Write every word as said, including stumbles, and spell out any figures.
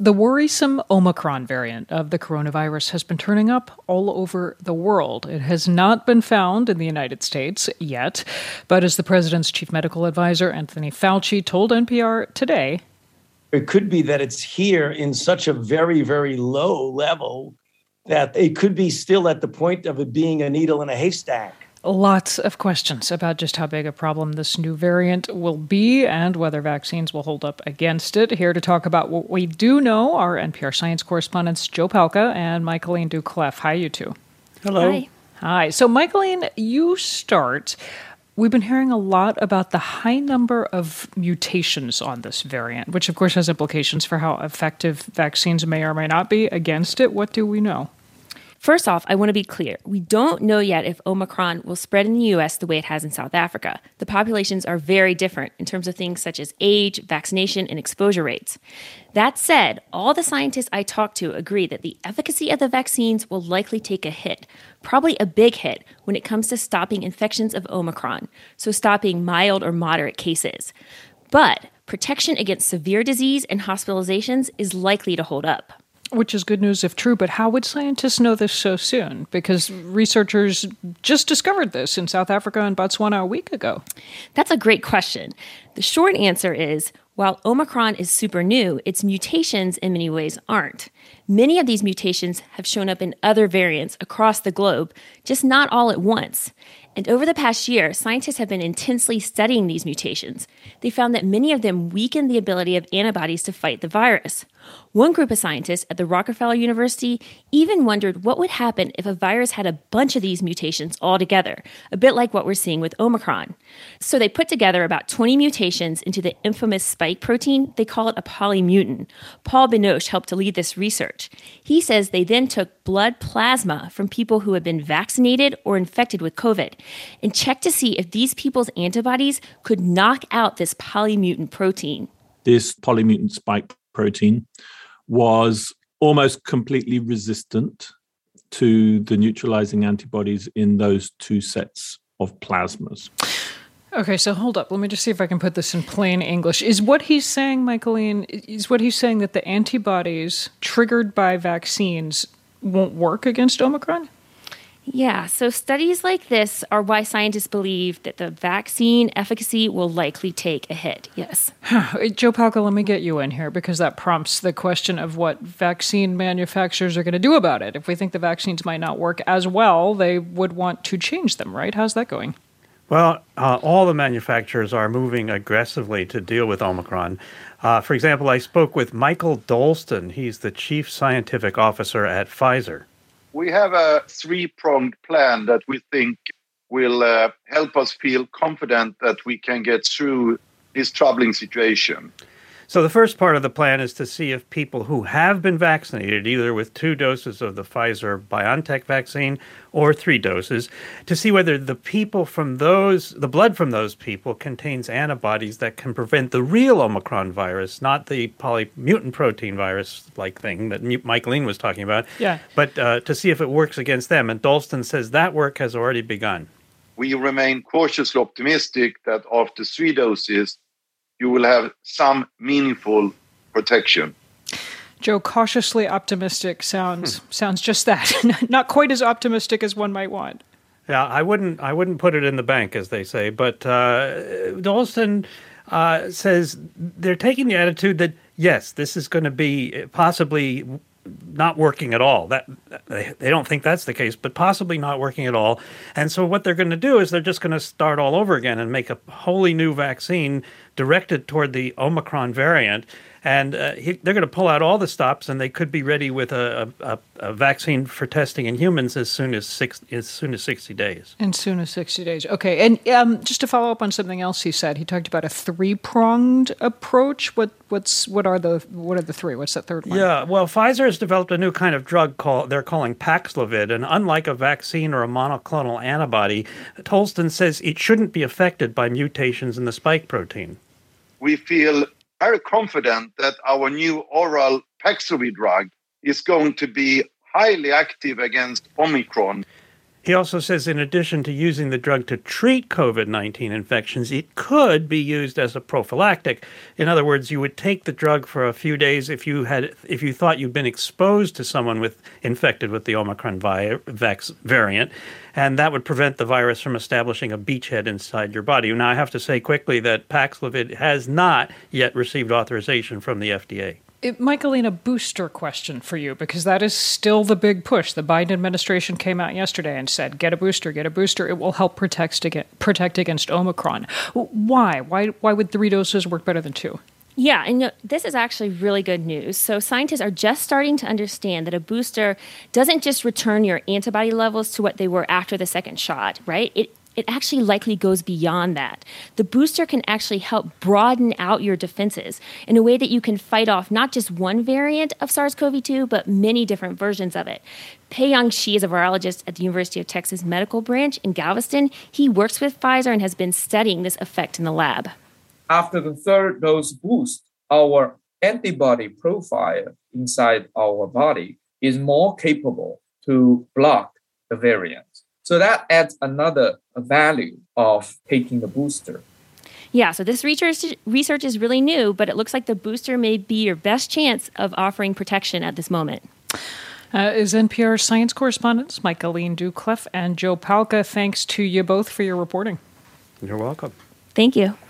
The worrisome Omicron variant of the coronavirus has been turning up all over the world. It has not been found in the United States yet, but as the president's chief medical advisor, Anthony Fauci, told N P R today, it could be that it's here in such a very, very low level that it could be still at the point of it being a needle in a haystack. Lots of questions about just how big a problem this new variant will be and whether vaccines will hold up against it. Here to talk about what we do know are N P R science correspondents Joe Palca and Michaeline Doucleff. Hi, you two. Hello. Hi. Hi. So, Michaeline, you start. We've been hearing a lot about the high number of mutations on this variant, which, of course, has implications for how effective vaccines may or may not be against it. What do we know? First off, I want to be clear. We don't know yet if Omicron will spread in the U S the way it has in South Africa. The populations are very different in terms of things such as age, vaccination, and exposure rates. That said, all the scientists I talked to agree that the efficacy of the vaccines will likely take a hit, probably a big hit, when it comes to stopping infections of Omicron, so stopping mild or moderate cases. But protection against severe disease and hospitalizations is likely to hold up. Which is good news if true, but how would scientists know this so soon? Because researchers just discovered this in South Africa and Botswana a week ago. That's a great question. The short answer is, while Omicron is super new, its mutations in many ways aren't. Many of these mutations have shown up in other variants across the globe, just not all at once. And over the past year, scientists have been intensely studying these mutations. They found that many of them weaken the ability of antibodies to fight the virus. One group of scientists at the Rockefeller University even wondered what would happen if a virus had a bunch of these mutations all together, a bit like what we're seeing with Omicron. So they put together about twenty mutations into the infamous spike protein. They call it a polymutant. Paul Binoche helped to lead this research. He says they then took blood plasma from people who had been vaccinated or infected with COVID and checked to see if these people's antibodies could knock out this polymutant protein. This polymutant spike protein was almost completely resistant to the neutralizing antibodies in those two sets of plasmas. Okay, so hold up. Let me just see if I can put this in plain English. Is what he's saying, Michaeline, is what he's saying that the antibodies triggered by vaccines won't work against Omicron? Yeah, so studies like this are why scientists believe that the vaccine efficacy will likely take a hit, yes. Joe Palca, let me get you in here because that prompts the question of what vaccine manufacturers are going to do about it. If we think the vaccines might not work as well, they would want to change them, right? How's that going? Well, uh, all the manufacturers are moving aggressively to deal with Omicron. Uh, for example, I spoke with Michael Dolston. He's the chief scientific officer at Pfizer. We have a three-pronged plan that we think will uh, help us feel confident that we can get through this troubling situation. So the first part of the plan is to see if people who have been vaccinated, either with two doses of the Pfizer-BioNTech vaccine or three doses, to see whether the people from those, the blood from those people contains antibodies that can prevent the real Omicron virus, not the polymutant protein virus-like thing that Michaeline was talking about, yeah. but uh, to see if it works against them. And Dolston says that work has already begun. We remain cautiously optimistic that after three doses, you will have some meaningful protection. Joe, cautiously optimistic sounds hmm. sounds just that. Not quite as optimistic as one might want. Yeah, I wouldn't I wouldn't put it in the bank, as they say. But uh, Dolston uh, says they're taking the attitude that, yes, this is going to be possibly not working at all. That they, they don't think that's the case, but possibly not working at all. And so what they're going to do is they're just going to start all over again and make a wholly new vaccine directed toward the Omicron variant. And uh, he, they're going to pull out all the stops, and they could be ready with a, a, a vaccine for testing in humans as soon as six, as soon as sixty days. As soon as sixty days. Okay. And um, just to follow up on something else he said, he talked about a three-pronged approach. What what's what are the what are the three? What's that third one? Yeah. Well, Pfizer has developed a new kind of drug called they're calling Paxlovid, and unlike a vaccine or a monoclonal antibody, Dolston says it shouldn't be affected by mutations in the spike protein. We feel very confident that our new oral Paxlovid drug is going to be highly active against Omicron. He also says in addition to using the drug to treat COVID nineteen infections, it could be used as a prophylactic. In other words, you would take the drug for a few days if you had if you thought you'd been exposed to someone with infected with the Omicron vi- vax variant, and that would prevent the virus from establishing a beachhead inside your body. Now, I have to say quickly that Paxlovid has not yet received authorization from the F D A. It, Michaeline, a booster question for you, because that is still the big push. The Biden administration came out yesterday and said, get a booster, get a booster. It will help protect, protect against Omicron. Why? Why Why would three doses work better than two? Yeah, and you know, this is actually really good news. So scientists are just starting to understand that a booster doesn't just return your antibody levels to what they were after the second shot, right? It It actually likely goes beyond that. The booster can actually help broaden out your defenses in a way that you can fight off not just one variant of SARS-C o V two, but many different versions of it. Pei-Yang Shi is a virologist at the University of Texas Medical Branch in Galveston. He works with Pfizer and has been studying this effect in the lab. After the third dose boost, our antibody profile inside our body is more capable to block the variant. So that adds another value of taking the booster. Yeah, so this research research is really new, but it looks like the booster may be your best chance of offering protection at this moment. Uh, is N P R science correspondents Michaeline Doucleff and Joe Palca. Thanks to you both for your reporting. You're welcome. Thank you.